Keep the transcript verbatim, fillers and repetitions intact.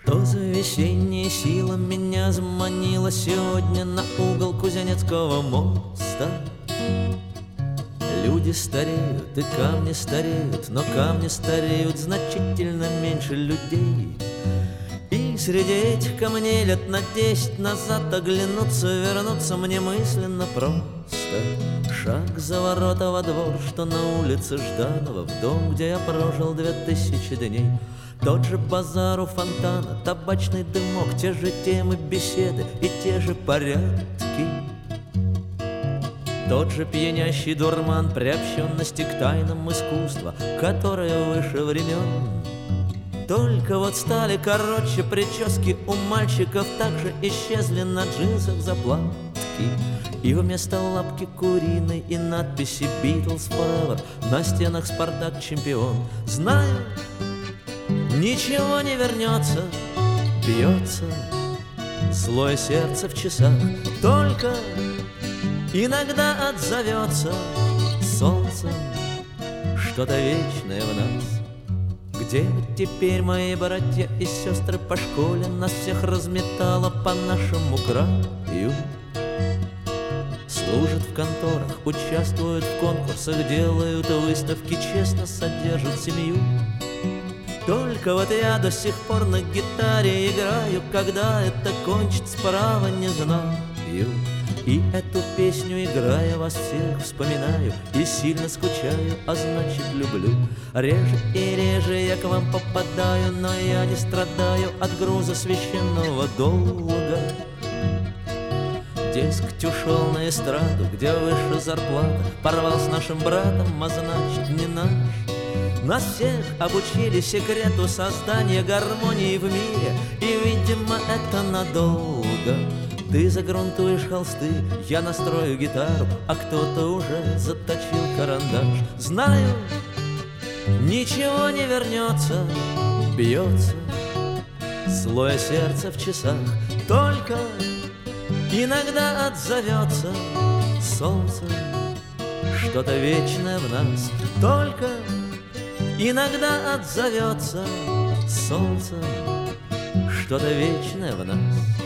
Что за весенняя сила меня заманила сегодня на угол Кузнецкого моста? Люди стареют и камни стареют, но камни стареют значительно меньше людей. И среди этих камней лет на десять назад оглянуться, вернуться мне мысленно просто. Шаг за ворота во двор, что на улице Жданова, в дом, где я прожил две тысячи дней. Тот же базар у фонтана, табачный дымок, те же темы беседы и те же порядки. Тот же пьянящий дурман приобщенности к тайнам искусства, которое выше времен. Только вот стали короче прически у мальчиков, также исчезли на джинсах заплатки. И вместо лапки куриной и надписи «Beatles Forever» на стенах «Спартак чемпион». Знаю, ничего не вернется, бьется злое сердце в часах. Только иногда отзовется солнцем что-то вечное в нас. Где теперь мои братья и сестры по школе? Нас всех разметало по нашему краю. Служат в конторах, участвуют в конкурсах, делают выставки, честно содержат семью. Только вот я до сих пор на гитаре играю, когда это кончится, право не знаю. И эту песню, играя, вас всех вспоминаю и сильно скучаю, а значит люблю. Реже и реже я к вам попадаю, но я не страдаю от груза священного долга. Дескать, ушел на эстраду, где выше зарплата, порвал с нашим братом, а значит не наш. Нас всех обучили секрету создания гармонии в мире, и, видимо, это надолго. Ты загрунтуешь холсты, я настрою гитару, а кто-то уже заточил карандаш. Знаю, ничего не вернется, бьется злое сердце в часах. Только иногда отзовется солнце что-то вечное в нас. Только иногда отзовется солнце что-то вечное в нас.